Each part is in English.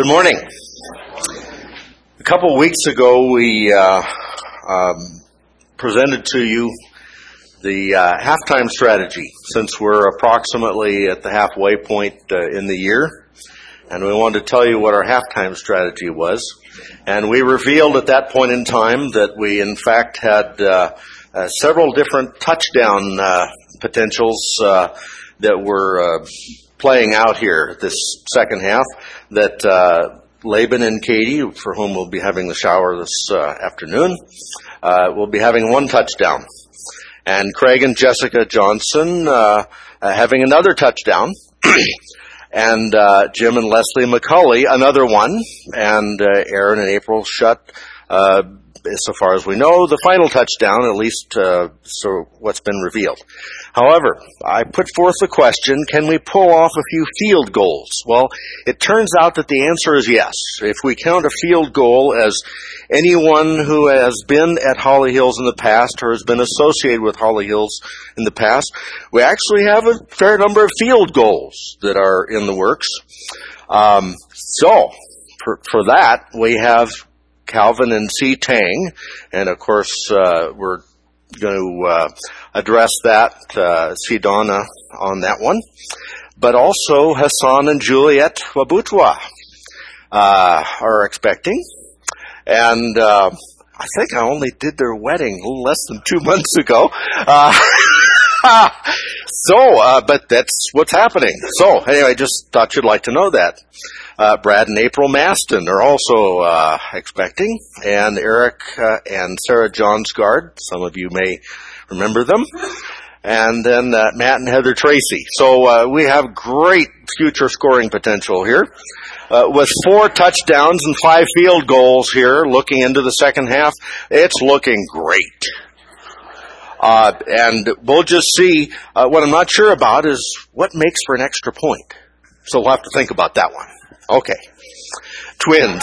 Good morning. A couple weeks ago, we presented to you the halftime strategy, since we're approximately at the halfway point in the year, and we wanted to tell you what our halftime strategy was. And we revealed at that point in time that we, in fact, had several different touchdown potentials that were playing out here this second half, that Laban and Katie, for whom we'll be having the shower this afternoon, will be having one touchdown. And Craig and Jessica Johnson having another touchdown. And Jim and Leslie McCulley, another one. And Aaron and April Shutt, so far as we know, the final touchdown, at least so what's been revealed. However, I put forth the question, can we pull off a few field goals? Well, it turns out that the answer is yes. If we count a field goal as anyone who has been at Holly Hills in the past or has been associated with Holly Hills in the past, we actually have a fair number of field goals that are in the works. So, for that, we have Calvin and C. Tang, and of course, we're going to address that, see Donna on that one, but also Hassan and Juliet Wabutwa are expecting, and I think I only did their wedding a little less than 2 months ago, but that's what's happening. So anyway, just thought you'd like to know that. Brad and April Maston are also expecting, and Eric and Sarah Johnsgard, some of you may remember them, and then Matt and Heather Tracy. So we have great future scoring potential here, with 4 touchdowns and 5 field goals here looking into the second half. It's looking great. And we'll just see. What I'm not sure about is what makes for an extra point. So we'll have to think about that one. Okay. Twins.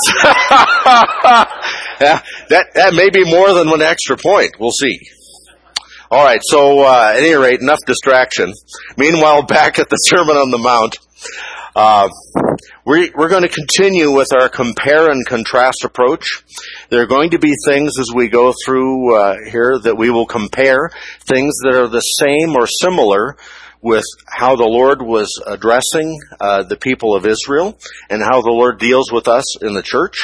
Yeah, that may be more than one extra point. We'll see. All right, so at any rate, enough distraction. Meanwhile, back at the Sermon on the Mount, we're going to continue with our compare and contrast approach. There are going to be things as we go through here that we will compare, things that are the same or similar with how the Lord was addressing the people of Israel and how the Lord deals with us in the church.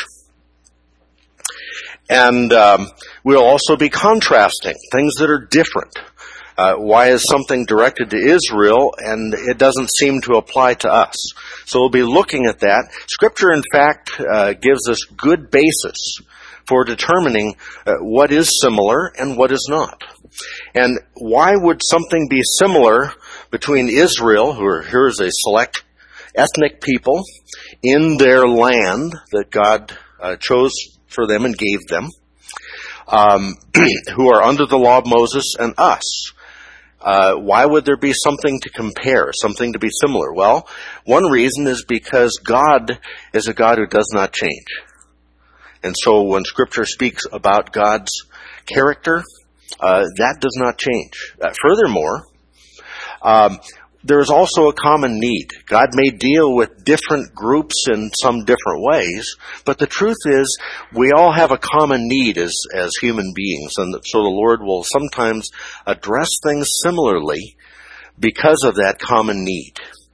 And we'll also be contrasting things that are different. Why is something directed to Israel and it doesn't seem to apply to us? So we'll be looking at that. Scripture, in fact, gives us good basis for determining what is similar and what is not. And why would something be similar between Israel, who are here as a select ethnic people in their land that God chose for them and gave them, who are under the law of Moses, and us? Why would there be something to compare, something to be similar? Well, one reason is because God is a God who does not change. And so when Scripture speaks about God's character, that does not change. Furthermore, there is also a common need. God may deal with different groups in some different ways, but the truth is we all have a common need as human beings, and so the Lord will sometimes address things similarly because of that common need.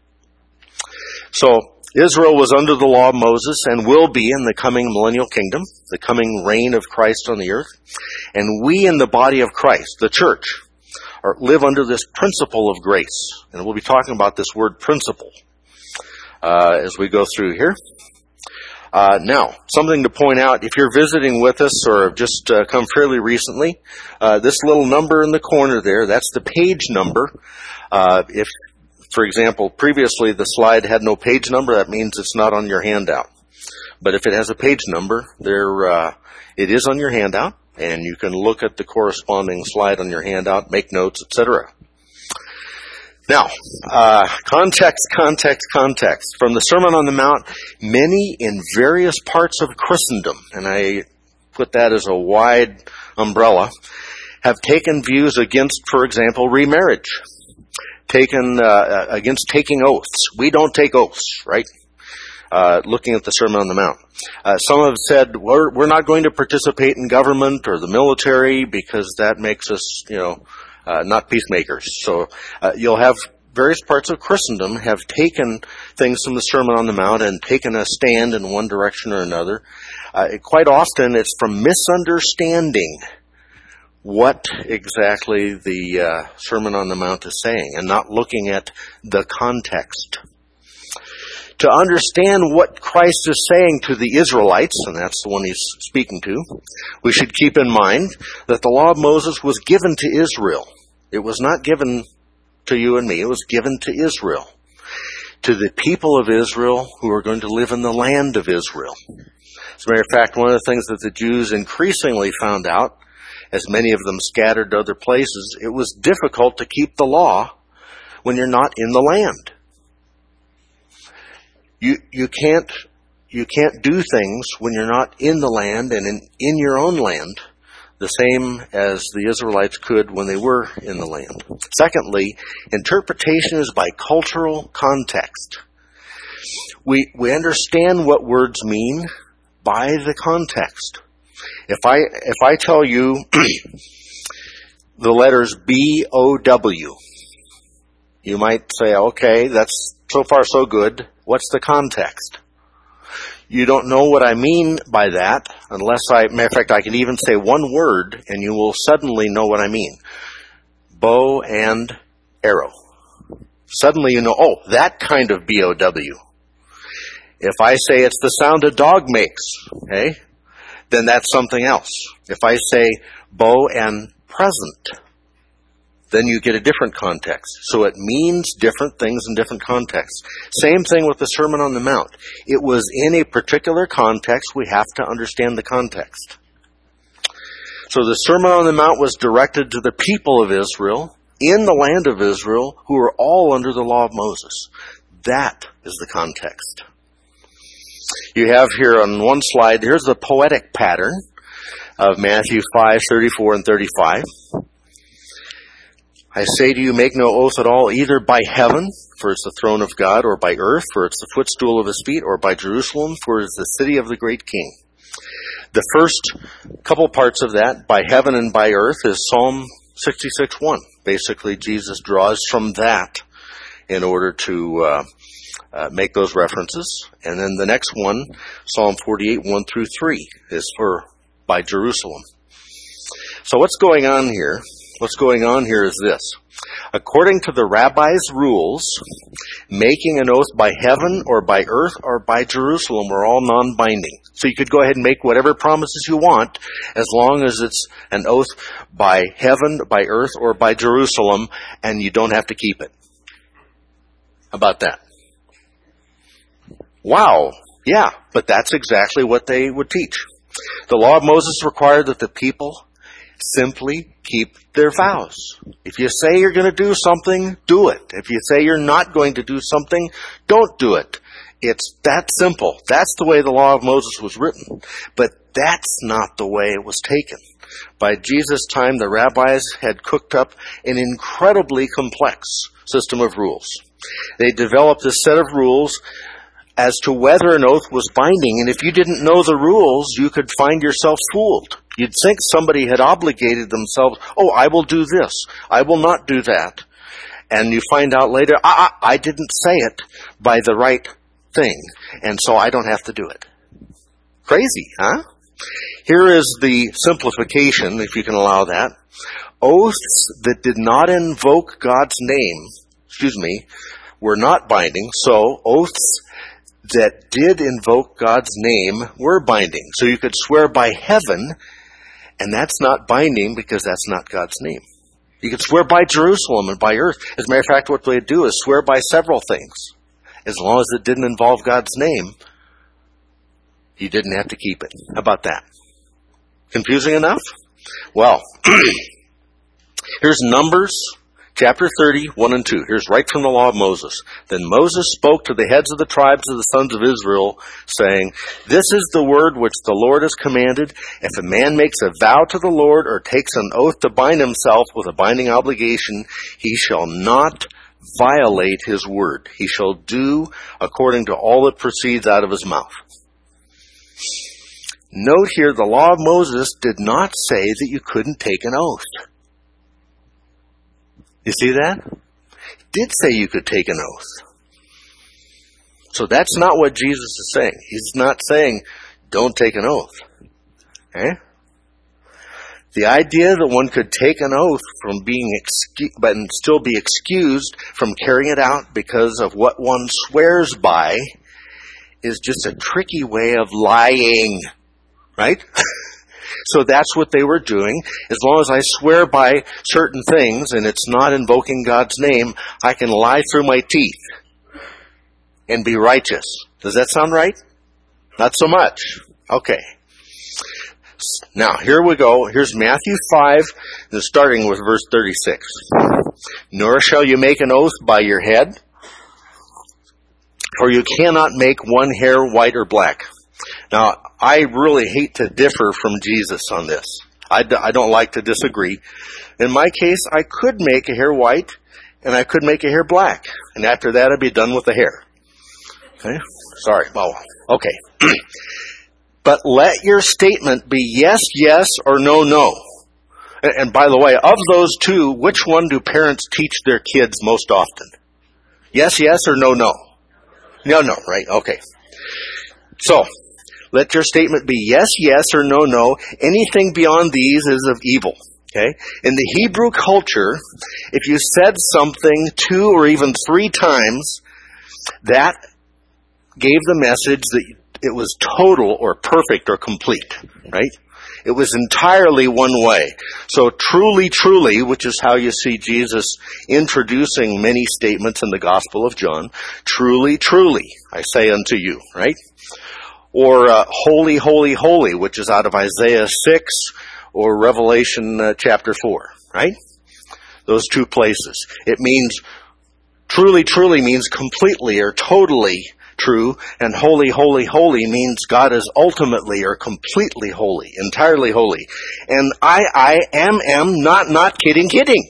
So Israel was under the law of Moses and will be in the coming millennial kingdom, the coming reign of Christ on the earth. And we in the body of Christ, the church, live under this principle of grace. And we'll be talking about this word principle as we go through here. Now, something to point out, if you're visiting with us or have just come fairly recently, this little number in the corner there, that's the page number. If, for example, previously the slide had no page number, that means it's not on your handout. But if it has a page number, it is on your handout, and you can look at the corresponding slide on your handout, make notes, etc. Now, context. From the Sermon on the Mount, many in various parts of Christendom, and I put that as a wide umbrella, have taken views against, for example, remarriage. Against taking oaths. We don't take oaths, right? looking at the Sermon on the Mount. Some have said, we're not going to participate in government or the military because that makes us, not peacemakers. So you'll have various parts of Christendom have taken things from the Sermon on the Mount and taken a stand in one direction or another. Quite often it's from misunderstanding what exactly the Sermon on the Mount is saying and not looking at the context. To understand what Christ is saying to the Israelites, and that's the one he's speaking to, we should keep in mind that the law of Moses was given to Israel. It was not given to you and me. It was given to Israel, to the people of Israel who are going to live in the land of Israel. As a matter of fact, one of the things that the Jews increasingly found out, as many of them scattered to other places, it was difficult to keep the law when you're not in the land. You can't do things when you're not in the land and in your own land the same as the Israelites could when they were in the land. Secondly, interpretation is by cultural context. We understand what words mean by the context. If I tell you the letters B-O-W, you might say, okay, that's so far so good. What's the context? You don't know what I mean by that unless matter of fact, I can even say one word and you will suddenly know what I mean. Bow and arrow. Suddenly you know, that kind of B-O-W. If I say it's the sound a dog makes, okay, then that's something else. If I say bow and present, then you get a different context. So it means different things in different contexts. Same thing with the Sermon on the Mount. It was in a particular context. We have to understand the context. So the Sermon on the Mount was directed to the people of Israel, in the land of Israel, who are all under the law of Moses. That is the context. You have here on one slide, here's the poetic pattern of Matthew 5:34 and 35. I say to you, make no oath at all, either by heaven, for it's the throne of God, or by earth, for it's the footstool of his feet, or by Jerusalem, for it is the city of the great king. The first couple parts of that, by heaven and by earth, is Psalm 66:1. Basically, Jesus draws from that in order to make those references. And then the next one, Psalm 48:1-3, is for by Jerusalem. So what's going on here? What's going on here is this. According to the rabbi's rules, making an oath by heaven or by earth or by Jerusalem were all non-binding. So you could go ahead and make whatever promises you want as long as it's an oath by heaven, by earth, or by Jerusalem, and you don't have to keep it. How about that? Wow. Yeah, but that's exactly what they would teach. The law of Moses required that the people simply keep their vows. If you say you're going to do something, do it. If you say you're not going to do something, don't do it. It's that simple. That's the way the law of Moses was written. But that's not the way it was taken. By Jesus' time, the rabbis had cooked up an incredibly complex system of rules. They developed a set of rules as to whether an oath was binding, and if you didn't know the rules, you could find yourself fooled. You'd think somebody had obligated themselves, I will do this, I will not do that. And you find out later, I didn't say it by the right thing, and so I don't have to do it. Crazy, huh? Here is the simplification, if you can allow that. Oaths that did not invoke God's name, were not binding, so oaths that did invoke God's name were binding. So you could swear by heaven, and that's not binding because that's not God's name. You could swear by Jerusalem and by earth. As a matter of fact, what they do is swear by several things. As long as it didn't involve God's name, you didn't have to keep it. How about that? Confusing enough? Well, here's Numbers chapter 30, 1 and 2. Here's right from the law of Moses. Then Moses spoke to the heads of the tribes of the sons of Israel, saying, This is the word which the Lord has commanded. If a man makes a vow to the Lord or takes an oath to bind himself with a binding obligation, he shall not violate his word. He shall do according to all that proceeds out of his mouth. Note here, the law of Moses did not say that you couldn't take an oath. You see that? It did say you could take an oath. So that's not what Jesus is saying. He's not saying, don't take an oath. Okay? The idea that one could take an oath from being but still be excused from carrying it out because of what one swears by is just a tricky way of lying. Right? So that's what they were doing. As long as I swear by certain things and it's not invoking God's name, I can lie through my teeth and be righteous. Does that sound right? Not so much. Okay. Now, here we go. Here's Matthew 5, starting with verse 36. Nor shall you make an oath by your head, for you cannot make one hair white or black. Now, I really hate to differ from Jesus on this. I don't like to disagree. In my case, I could make a hair white, and I could make a hair black. And after that, I'd be done with the hair. Okay? Sorry. Oh, okay. But let your statement be yes, yes, or no, no. And by the way, of those two, which one do parents teach their kids most often? Yes, yes, or no, no? No, no, right? Okay. So, let your statement be yes, yes, or no, no. Anything beyond these is of evil. Okay? In the Hebrew culture, if you said something 2 or even 3 times, that gave the message that it was total or perfect or complete. Right? It was entirely one way. So truly, truly, which is how you see Jesus introducing many statements in the Gospel of John, truly, truly, I say unto you, right? Or holy, holy, holy, which is out of Isaiah 6 or Revelation chapter 4, right? Those 2 places. It means, truly, truly means completely or totally true, and holy, holy, holy means God is ultimately or completely holy, entirely holy. And I am, not kidding.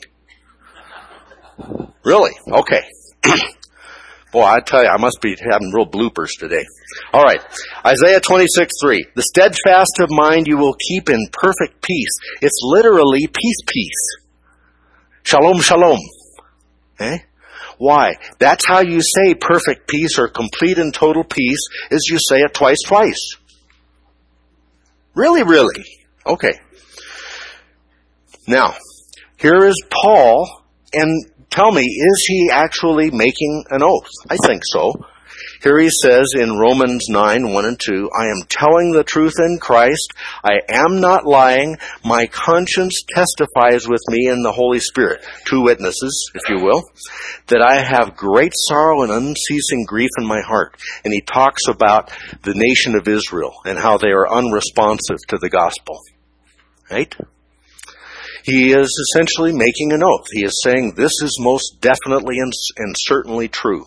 Really? Okay. Boy, I tell you, I must be having real bloopers today. All right. Isaiah 26:3. The steadfast of mind you will keep in perfect peace. It's literally peace. Shalom, shalom. Okay? Why? That's how you say perfect peace or complete and total peace, is you say it twice. Really? Okay. Now, here is Paul, and tell me, is he actually making an oath? I think so. Here he says in Romans 9, 1 and 2, I am telling the truth in Christ. I am not lying. My conscience testifies with me in the Holy Spirit. 2 witnesses, if you will, that I have great sorrow and unceasing grief in my heart. And he talks about the nation of Israel and how they are unresponsive to the gospel. Right? He is essentially making an oath. He is saying this is most definitely and certainly true.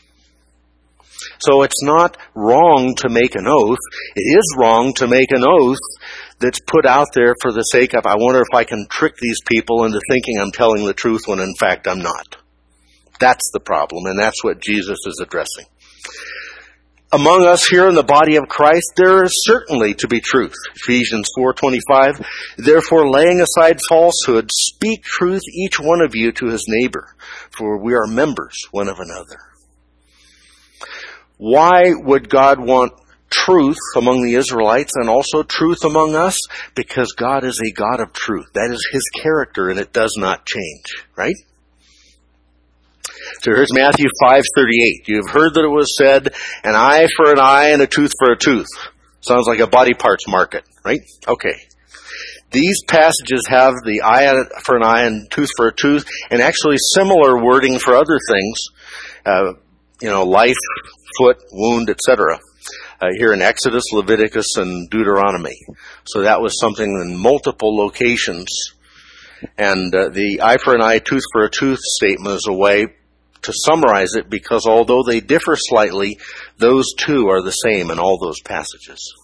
So it's not wrong to make an oath. It is wrong to make an oath that's put out there for the sake of, I wonder if I can trick these people into thinking I'm telling the truth when in fact I'm not. That's the problem, and that's what Jesus is addressing. Among us here in the body of Christ, there is certainly to be truth. Ephesians 4:25, therefore laying aside falsehood, speak truth each one of you to his neighbor, for we are members one of another. Why would God want truth among the Israelites and also truth among us? Because God is a God of truth. That is his character, and it does not change, right? So here's Matthew 5:38. You've heard that it was said, an eye for an eye and a tooth for a tooth. Sounds like a body parts market, right? Okay. These passages have the eye for an eye and tooth for a tooth, and actually similar wording for other things, life, foot, wound, etc. Here in Exodus, Leviticus, and Deuteronomy. So that was something in multiple locations. And the eye for an eye, tooth for a tooth statement is a way to summarize it, because although they differ slightly, those two are the same in all those passages.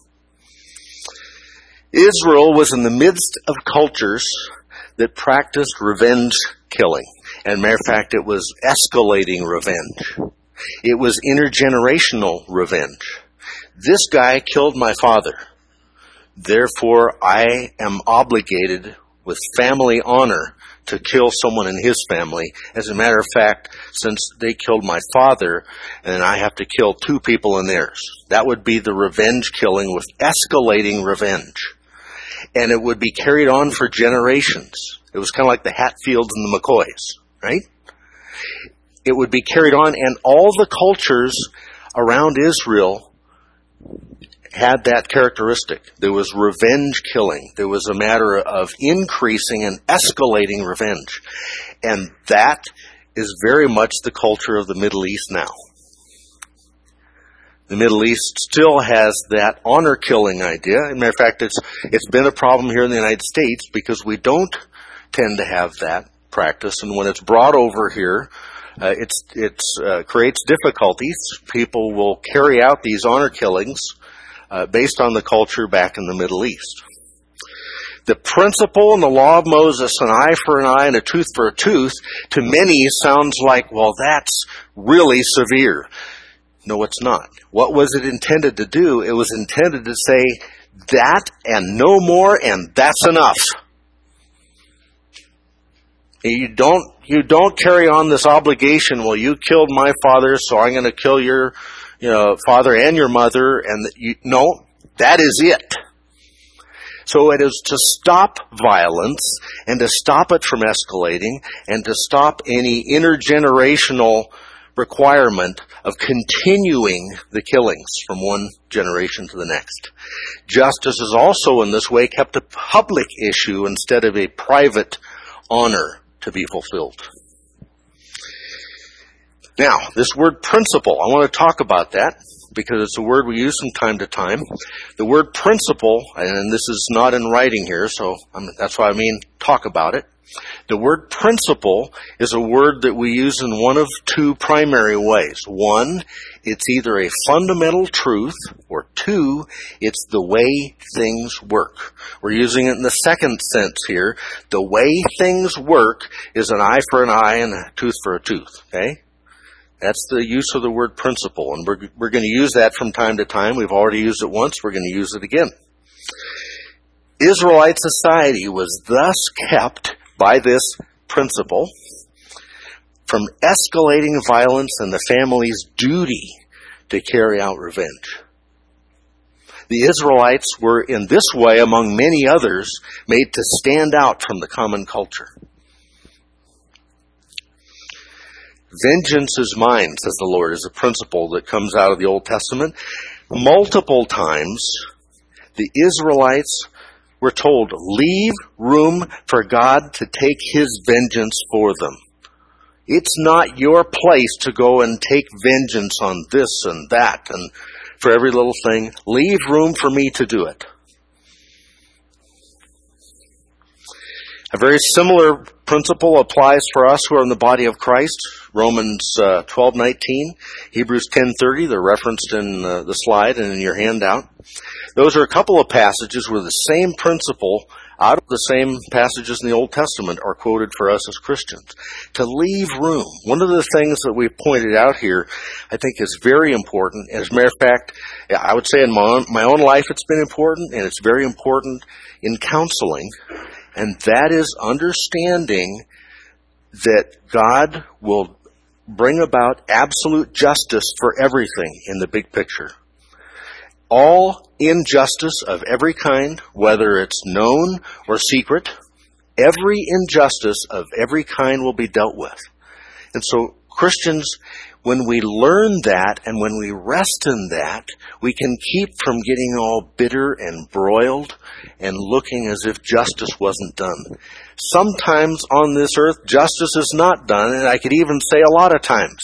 Israel was in the midst of cultures that practiced revenge killing. And matter of fact, it was escalating revenge. It was intergenerational revenge. This guy killed my father. Therefore, I am obligated with family honor to kill someone in his family. As a matter of fact, since they killed my father, and I have to kill 2 people in theirs. That would be the revenge killing with escalating revenge. And it would be carried on for generations. It was kind of like the Hatfields and the McCoys, right? It would be carried on, and all the cultures around Israel had that characteristic. There was revenge killing. There was a matter of increasing and escalating revenge. And that is very much the culture of the Middle East now. The Middle East still has that honor-killing idea. As a matter of fact, it's been a problem here in the United States because we don't tend to have that practice. And when it's brought over here, it creates difficulties. People will carry out these honor killings based on the culture back in the Middle East. The principle in the law of Moses, an eye for an eye and a tooth for a tooth, to many sounds like, well, that's really severe. No, it's not. What was it intended to do? It was intended to say that and no more, and that's enough. You don't carry on this obligation. Well, you killed my father, so I'm going to kill your, father and your mother. And no, that is it. So it is to stop violence and to stop it from escalating and to stop any intergenerational requirement of continuing the killings from one generation to the next. Justice is also in this way kept a public issue instead of a private honor to be fulfilled. Now, this word principle, I want to talk about that because it's a word we use from time to time. The word principle, and this is not in writing here, so that's why I mean talk about it. The word principle is a word that we use in one of 2 primary ways. 1, it's either a fundamental truth, or 2, it's the way things work. We're using it in the second sense here. The way things work is an eye for an eye and a tooth for a tooth, okay? That's the use of the word principle, and we're going to use that from time to time. We've already used it once. We're going to use it again. Israelite society was thus kept by this principle from escalating violence and the family's duty to carry out revenge. The Israelites were in this way, among many others, made to stand out from the common culture. Vengeance is mine, says the Lord, is a principle that comes out of the Old Testament. Multiple times, the Israelites were told, leave room for God to take His vengeance for them. It's not your place to go and take vengeance on this and that and for every little thing. Leave room for me to do it. A very similar principle applies for us who are in the body of Christ. Romans 12:19, Hebrews 10:30, they're referenced in the slide and in your handout. Those are a couple of passages where the same principle out of the same passages in the Old Testament are quoted for us as Christians. To leave room. One of the things that we've pointed out here, I think is very important. As a matter of fact, I would say in my own life it's been important, and it's very important in counseling. And that is understanding that God will bring about absolute justice for everything in the big picture. All injustice of every kind, whether it's known or secret, every injustice of every kind will be dealt with. And so Christians, when we learn that and when we rest in that, we can keep from getting all bitter and broiled and looking as if justice wasn't done. Sometimes on this earth, justice is not done, and I could even say a lot of times.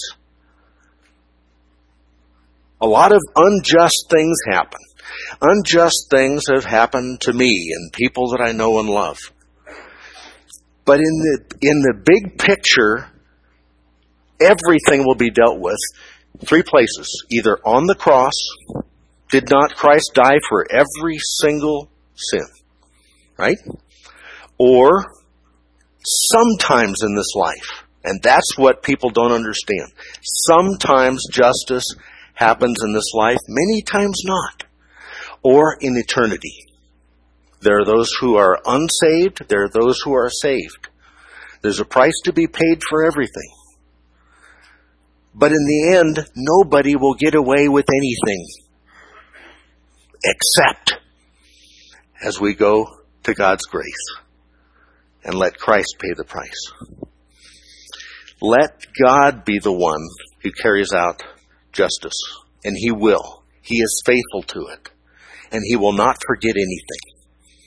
A lot of unjust things happen. Unjust things have happened to me and people that I know and love. But in the big picture, everything will be dealt with 3 places. Either on the cross, did not Christ die for every single sin? Right? Or sometimes in this life, And that's what people don't understand. Sometimes justice happens in this life, many times not. Or in eternity. There are those who are unsaved, there are those who are saved. There's a price to be paid for everything. But in the end, nobody will get away with anything. Except as we go to God's grace and let Christ pay the price. Let God be the one who carries out justice. And He will. He is faithful to it. And He will not forget anything.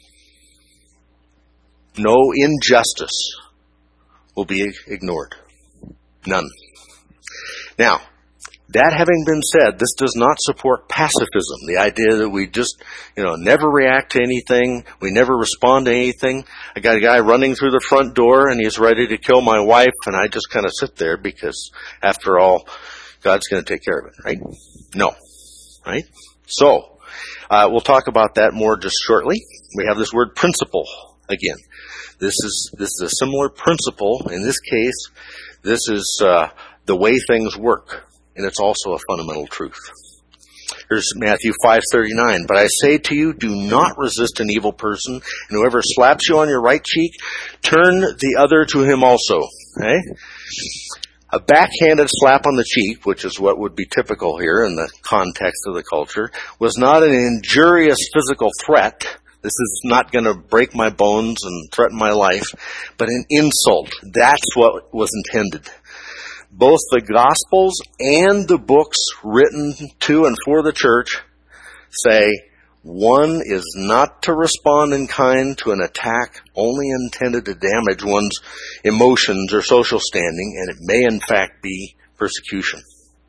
No injustice will be ignored. None. Now, that having been said, this does not support pacifism. The idea that we just, never react to anything. We never respond to anything. I got a guy running through the front door and he's ready to kill my wife, and I just kind of sit there because, after all, God's going to take care of it, right? No. Right? So, we'll talk about that more just shortly. We have this word principle again. This is a similar principle. In this case, this is the way things work. And it's also a fundamental truth. Here's Matthew 5:39. But I say to you, do not resist an evil person, and whoever slaps you on your right cheek, turn the other to him also. Okay? A backhanded slap on the cheek, which is what would be typical here in the context of the culture, was not an injurious physical threat. This is not going to break my bones and threaten my life, but an insult. That's what was intended. Both the Gospels and the books written to and for the church say one is not to respond in kind to an attack only intended to damage one's emotions or social standing, and it may in fact be persecution.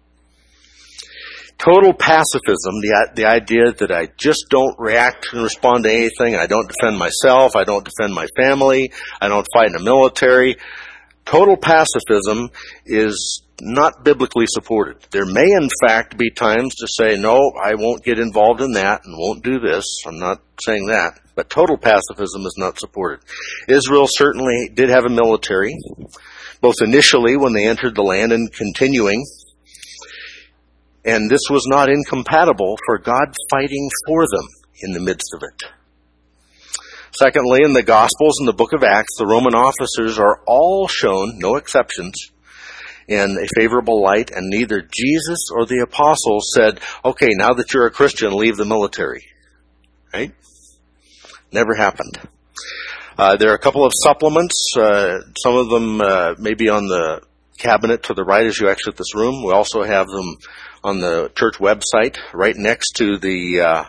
Total pacifism, the idea that I just don't react and respond to anything, I don't defend myself, I don't defend my family, I don't fight in the military. Total pacifism is not biblically supported. There may in fact be times to say, no, I won't get involved in that and won't do this. I'm not saying that. But total pacifism is not supported. Israel certainly did have a military, both initially when they entered the land and continuing. And this was not incompatible for God fighting for them in the midst of it. Secondly, in the Gospels and the book of Acts, the Roman officers are all shown, no exceptions, in a favorable light, and neither Jesus or the apostles said, okay, now that you're a Christian, leave the military. Right? Never happened. There are a couple of supplements. Some of them may be on the cabinet to the right as you exit this room. We also have them on the church website right next to the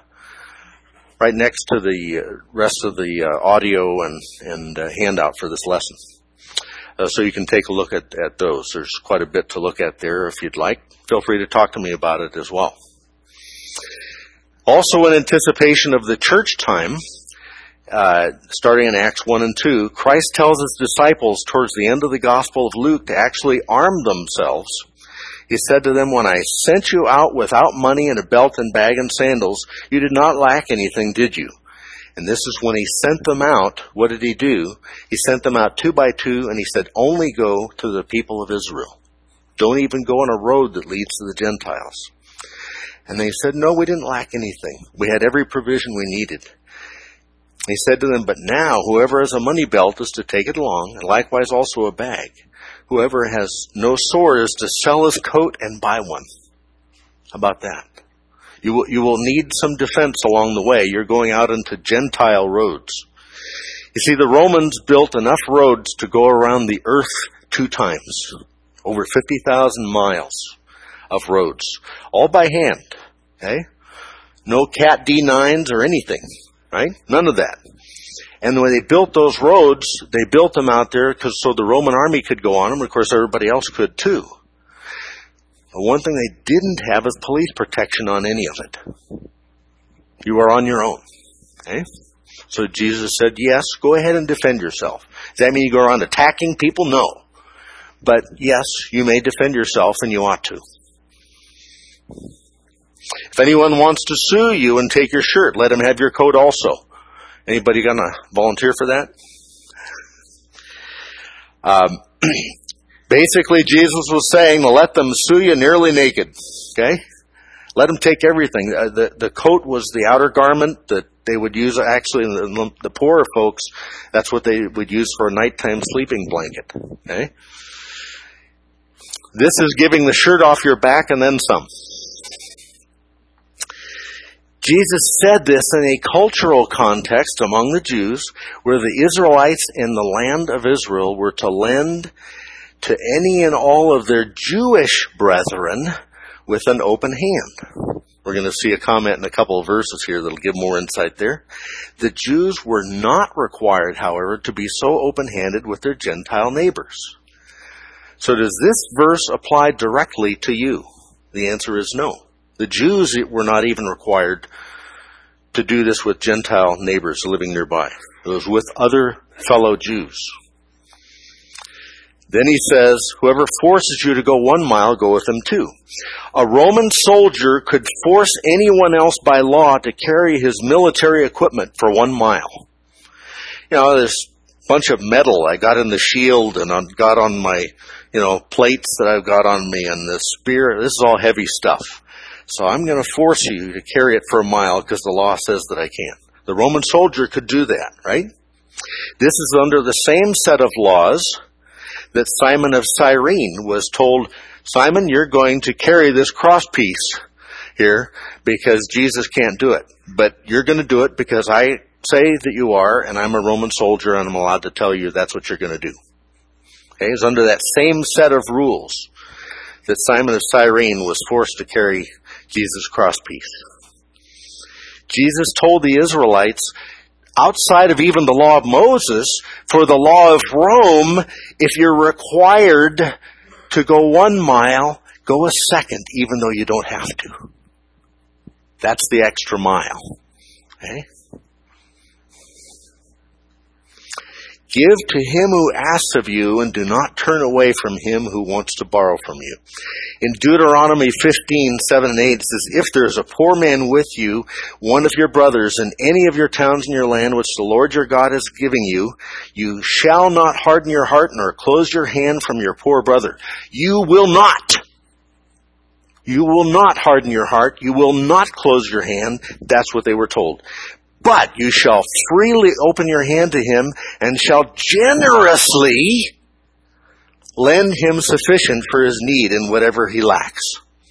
rest of the audio and handout for this lesson. So you can take a look at those. There's quite a bit to look at there if you'd like. Feel free to talk to me about it as well. Also in anticipation of the church time, starting in Acts 1 and 2, Christ tells his disciples towards the end of the Gospel of Luke to actually arm themselves. He said to them, when I sent you out without money and a belt and bag and sandals, you did not lack anything, did you? And this is when he sent them out. What did he do? He sent them out 2 by 2, and he said, only go to the people of Israel. Don't even go on a road that leads to the Gentiles. And they said, no, we didn't lack anything. We had every provision we needed. He said to them, but now whoever has a money belt is to take it along, and likewise also a bag. Whoever has no sword is to sell his coat and buy one. How about that? You will need some defense along the way. You're going out into Gentile roads. You see, the Romans built enough roads to go around the earth 2 times. Over 50,000 miles of roads. All by hand. Okay? No Cat D9s or anything. Right? None of that. And when they built those roads, they built them out there so the Roman army could go on them. Of course, everybody else could too. But one thing they didn't have is police protection on any of it. You are on your own. Okay? So Jesus said, yes, go ahead and defend yourself. Does that mean you go around attacking people? No. But yes, you may defend yourself, and you ought to. If anyone wants to sue you and take your shirt, let him have your coat also. Anybody going to volunteer for that? Basically, Jesus was saying to let them sue you nearly naked. Okay? Let them take everything. The coat was the outer garment that they would use, actually, the poorer folks, that's what they would use for a nighttime sleeping blanket. Okay? This is giving the shirt off your back and then some. Jesus said this in a cultural context among the Jews, where the Israelites in the land of Israel were to lend to any and all of their Jewish brethren with an open hand. We're going to see a comment in a couple of verses here that'll give more insight there. The Jews were not required, however, to be so open-handed with their Gentile neighbors. So does this verse apply directly to you? The answer is no. The Jews were not even required to do this with Gentile neighbors living nearby. It was with other fellow Jews. Then he says, whoever forces you to go 1 mile, go with him 2. A Roman soldier could force anyone else by law to carry his military equipment for 1 mile. You know, this bunch of metal I got in the shield and I got on my, plates that I've got on me and the spear. This is all heavy stuff. So I'm going to force you to carry it for 1 mile because the law says that I can. The Roman soldier could do that, right? This is under the same set of laws that Simon of Cyrene was told, Simon, you're going to carry this crosspiece here because Jesus can't do it. But you're going to do it because I say that you are, and I'm a Roman soldier, and I'm allowed to tell you that's what you're going to do. Okay, it's under that same set of rules that Simon of Cyrene was forced to carry Jesus' crosspiece. Jesus told the Israelites, outside of even the law of Moses, for the law of Rome, if you're required to go 1 mile, go a second, even though you don't have to. That's the extra mile. Okay? Give to him who asks of you, and do not turn away from him who wants to borrow from you. In Deuteronomy 15:7 and 8, it says, if there is a poor man with you, one of your brothers, in any of your towns in your land, which the Lord your God is giving you, you shall not harden your heart, nor close your hand from your poor brother. You will not. You will not harden your heart. You will not close your hand. That's what they were told. But you shall freely open your hand to him and shall generously lend him sufficient for his need in whatever he lacks.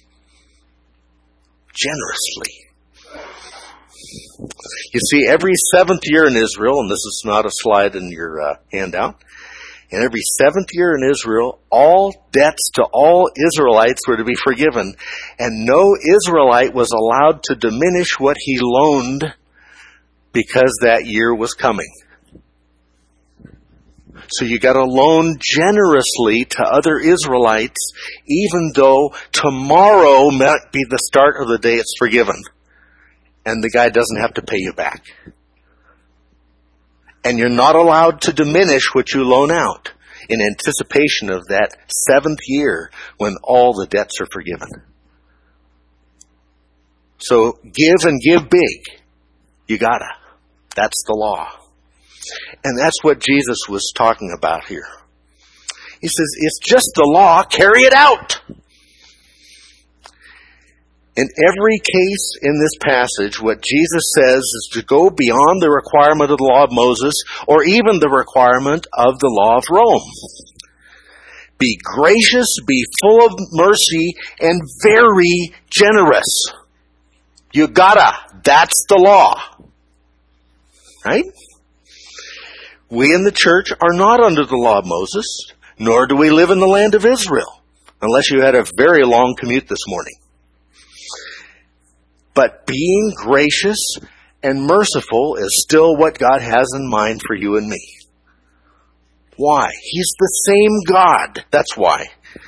Generously. You see, every 7th year in Israel, and this is not a slide in your handout, and every 7th year in Israel, all debts to all Israelites were to be forgiven, and no Israelite was allowed to diminish what he loaned because that year was coming. So you got to loan generously to other Israelites, even though tomorrow might be the start of the day it's forgiven. And the guy doesn't have to pay you back. And you're not allowed to diminish what you loan out in anticipation of that 7th year when all the debts are forgiven. So give and give big. You gotta. That's the law. And that's what Jesus was talking about here. He says, it's just the law, carry it out. In every case in this passage, what Jesus says is to go beyond the requirement of the law of Moses or even the requirement of the law of Rome. Be gracious, be full of mercy, and very generous. You gotta. That's the law. Right? We in the church are not under the law of Moses, nor do we live in the land of Israel, unless you had a very long commute this morning. But being gracious and merciful is still what God has in mind for you and me. Why? He's the same God. That's why.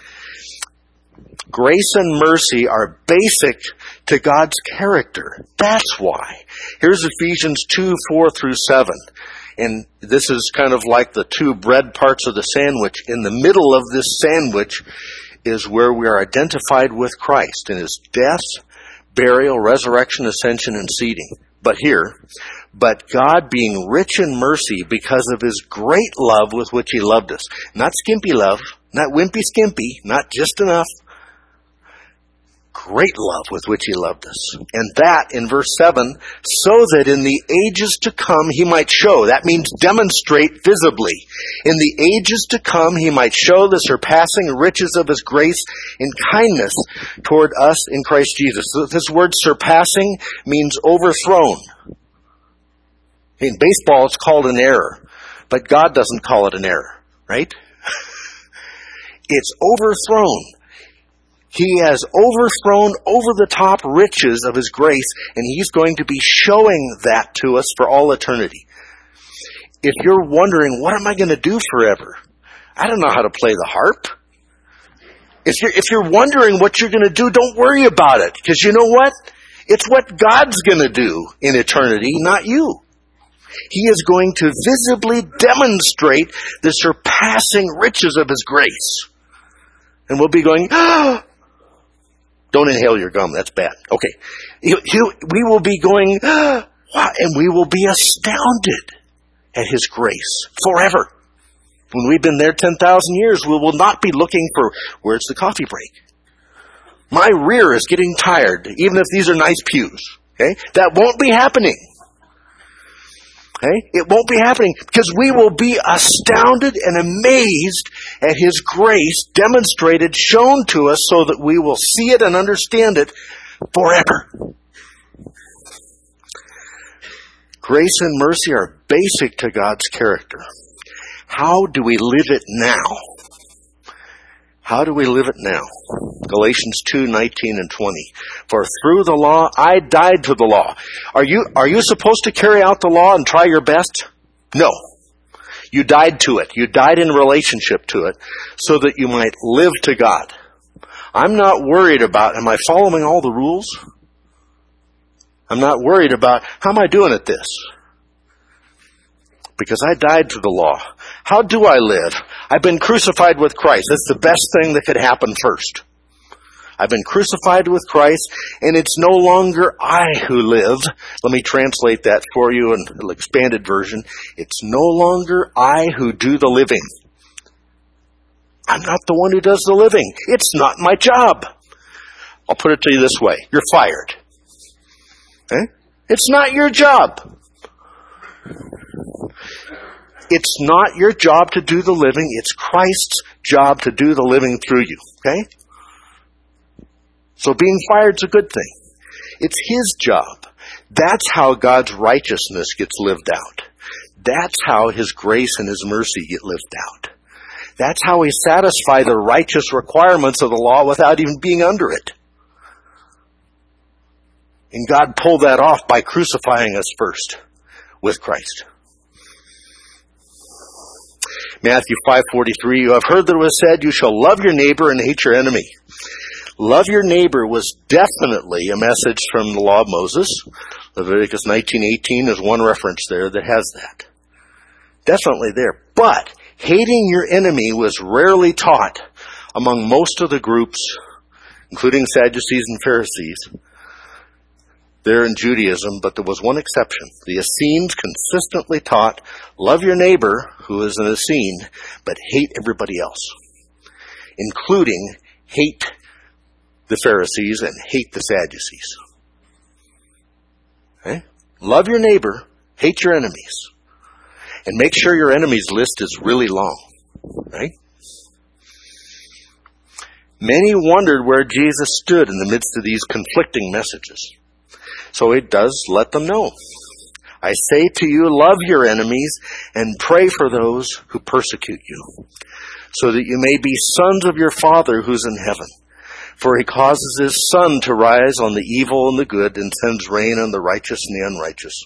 Grace and mercy are basic to God's character. That's why. Here's Ephesians 2:4-7. And this is kind of like the 2 bread parts of the sandwich. In the middle of this sandwich is where we are identified with Christ in his death, burial, resurrection, ascension, and seating. But God being rich in mercy because of his great love with which he loved us. Not skimpy love, Not wimpy skimpy, not just enough. Great love with which he loved us. And that, in verse 7, so that in the ages to come he might show. That means demonstrate visibly. In the ages to come he might show the surpassing riches of his grace and kindness toward us in Christ Jesus. This word surpassing means overthrown. In baseball it's called an error, but God doesn't call it an error, right? It's overthrown. He has overthrown over the top riches of his grace, and he's going to be showing that to us for all eternity. If you're wondering, what am I going to do forever? I don't know how to play the harp. If you're wondering what you're going to do, don't worry about it, because you know what? It's what God's going to do in eternity, not you. He is going to visibly demonstrate the surpassing riches of his grace. And we'll be going, don't inhale your gum, that's bad. Okay. We will be going, wow, and we will be astounded at his grace forever. When we've been there 10,000 years, we will not be looking for, where's the coffee break? My rear is getting tired, even if these are nice pews. Okay? That won't be happening. Okay? It won't be happening because we will be astounded and amazed at his grace demonstrated, shown to us so that we will see it and understand it forever. Grace and mercy are basic to God's character. How do we live it now? How do we live it now? Galatians 2:19 and 20. For through the law, I died to the law. Are you supposed to carry out the law and try your best? No. You died to it. You died in relationship to it so that you might live to God. I'm not worried about, am I following all the rules? I'm not worried about, how am I doing at this? Because I died to the law. How do I live? I've been crucified with Christ. That's the best thing that could happen first. I've been crucified with Christ, and it's no longer I who live. Let me translate that for you in an expanded version. It's no longer I who do the living. I'm not the one who does the living. It's not my job. I'll put it to you this way. You're fired. Okay? It's not your job. It's not your job to do the living. It's Christ's job to do the living through you. Okay? So being fired is a good thing. It's his job. That's how God's righteousness gets lived out. That's how his grace and his mercy get lived out. That's how we satisfy the righteous requirements of the law without even being under it. And God pulled that off by crucifying us first with Christ. Matthew 5:43, you have heard that it was said, you shall love your neighbor and hate your enemy. Love your neighbor was definitely a message from the law of Moses. Leviticus 19:18 is one reference there that has that. Definitely there. But hating your enemy was rarely taught among most of the groups, including Sadducees and Pharisees, there in Judaism, but there was one exception. The Essenes consistently taught, love your neighbor, who is an Essene, but hate everybody else, including hate the Pharisees and hate the Sadducees. Okay? Love your neighbor, hate your enemies, and make sure your enemies list is really long. Right? Many wondered where Jesus stood in the midst of these conflicting messages. So it does let them know. I say to you, love your enemies and pray for those who persecute you, so that you may be sons of your Father who's in heaven. For he causes his sun to rise on the evil and the good and sends rain on the righteous and the unrighteous.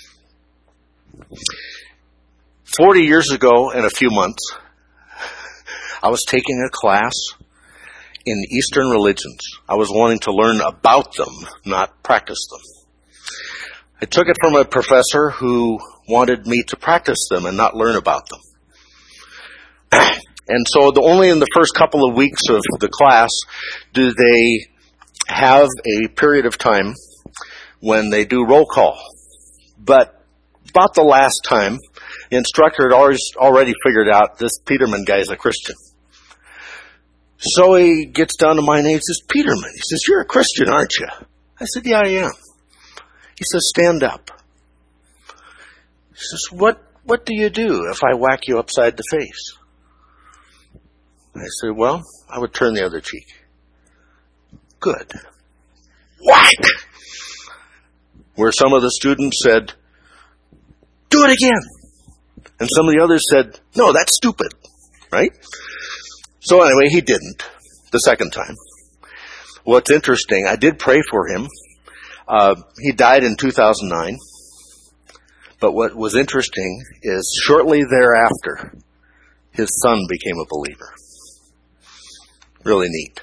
40 years ago and a few months, I was taking a class in Eastern religions. I was wanting to learn about them, not practice them. I took it from a professor who wanted me to practice them and not learn about them. And so only in the first couple of weeks of the class do they have a period of time when they do roll call. But about the last time, the instructor had already figured out this Peterman guy is a Christian. So he gets down to my name. He says, Peterman. He says, you're a Christian, aren't you? I said, yeah, I am. He says, stand up. He says, what do you do if I whack you upside the face? I said, well, I would turn the other cheek. Good. Whack! Where some of the students said, do it again. And some of the others said, no, that's stupid. Right? So anyway, he didn't the second time. What's interesting, I did pray for him. He died in 2009. But what was interesting is shortly thereafter, his son became a believer. Really neat.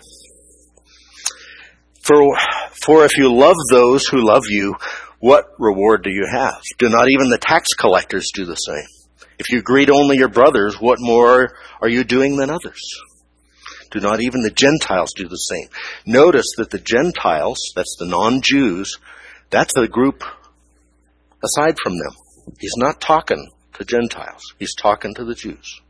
For if you love those who love you, what reward do you have? Do not even the tax collectors do the same? If you greet only your brothers, what more are you doing than others? Do not even the Gentiles do the same? Notice that the Gentiles, that's the non-Jews, that's a group aside from them. He's not talking to Gentiles. He's talking to the Jews.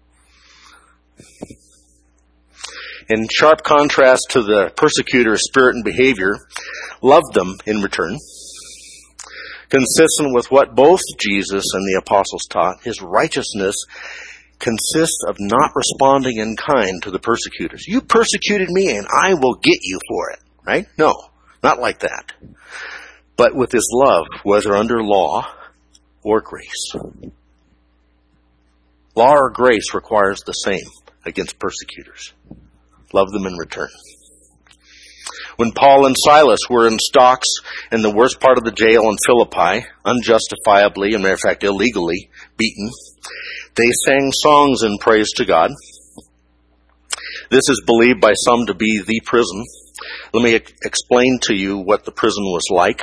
In sharp contrast to the persecutor's spirit and behavior, love them in return. Consistent with what both Jesus and the apostles taught, his righteousness consists of not responding in kind to the persecutors. You persecuted me and I will get you for it. Right? No, not like that. But with his love, whether under law or grace. Law or grace requires the same against persecutors. Love them in return. When Paul and Silas were in stocks in the worst part of the jail in Philippi, unjustifiably, and matter of fact illegally, beaten, they sang songs in praise to God. This is believed by some to be the prison. Let me explain to you what the prison was like.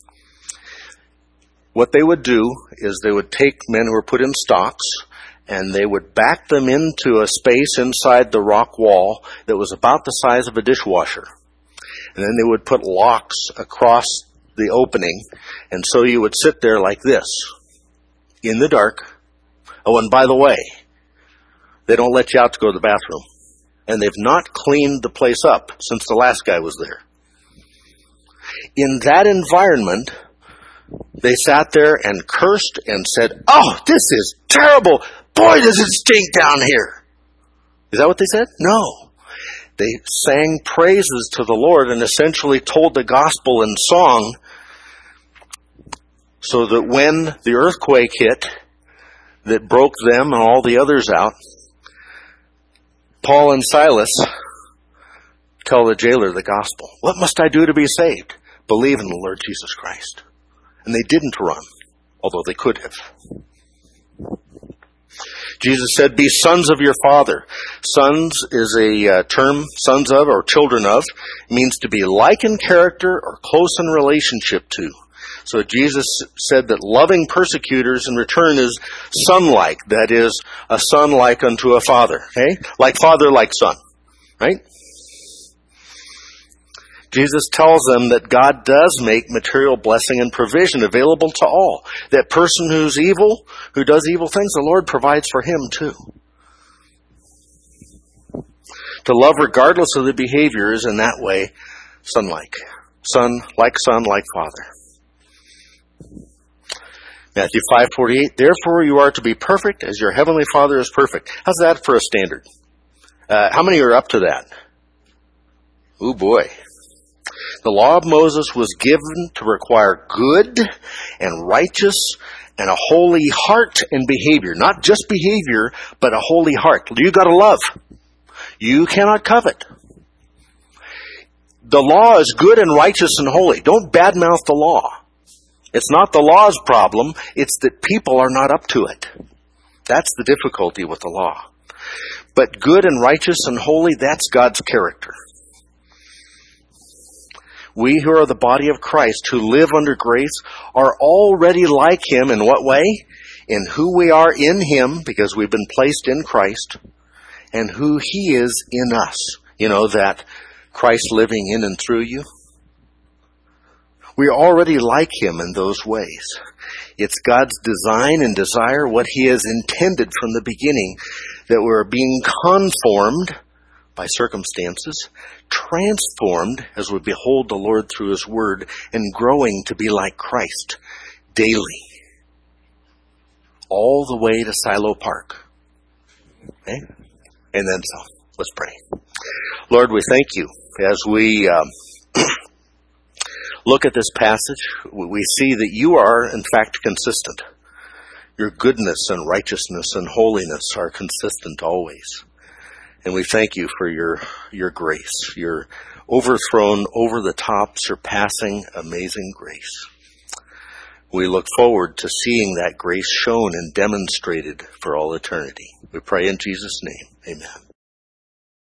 What they would do is they would take men who were put in stocks and they would back them into a space inside the rock wall that was about the size of a dishwasher. And then they would put locks across the opening, and so you would sit there like this, in the dark. Oh, and by the way, they don't let you out to go to the bathroom. And they've not cleaned the place up since the last guy was there. In that environment, they sat there and cursed and said, oh, this is terrible. Boy, does it stink down here. Is that what they said? No. They sang praises to the Lord and essentially told the gospel in song so that when the earthquake hit that broke them and all the others out, Paul and Silas tell the jailer the gospel. What must I do to be saved? Believe in the Lord Jesus Christ. And they didn't run, although they could have. Jesus said, be sons of your Father. Sons is a term, sons of or children of, means to be like in character or close in relationship to. So Jesus said that loving persecutors in return is son-like. That is, a son like unto a father. Okay? Like father, like son. Right? Jesus tells them that God does make material blessing and provision available to all. That person who's evil, who does evil things, the Lord provides for him too. To love regardless of the behavior is in that way son-like. Son, like father. Matthew 5:48, therefore you are to be perfect as your heavenly Father is perfect. How's that for a standard? How many are up to that? Oh boy. The law of Moses was given to require good and righteous and a holy heart and behavior. Not just behavior, but a holy heart. You got to love. You cannot covet. The law is good and righteous and holy. Don't badmouth the law. It's not the law's problem. It's that people are not up to it. That's the difficulty with the law. But good and righteous and holy, that's God's character. We who are the body of Christ, who live under grace, are already like him in what way? In who we are in him, because we've been placed in Christ, and who he is in us. You know, that Christ living in and through you. We are already like him in those ways. It's God's design and desire, what he has intended from the beginning, that we're being conformed by circumstances, transformed as we behold the Lord through his word, and growing to be like Christ daily, all the way to Silo Park. Okay? And then some. Let's pray. Lord, we thank you as we look at this passage. We see that you are, in fact, consistent. Your goodness and righteousness and holiness are consistent always. And we thank you for your grace, your overthrown, over-the-top, surpassing, amazing grace. We look forward to seeing that grace shown and demonstrated for all eternity. We pray in Jesus' name. Amen.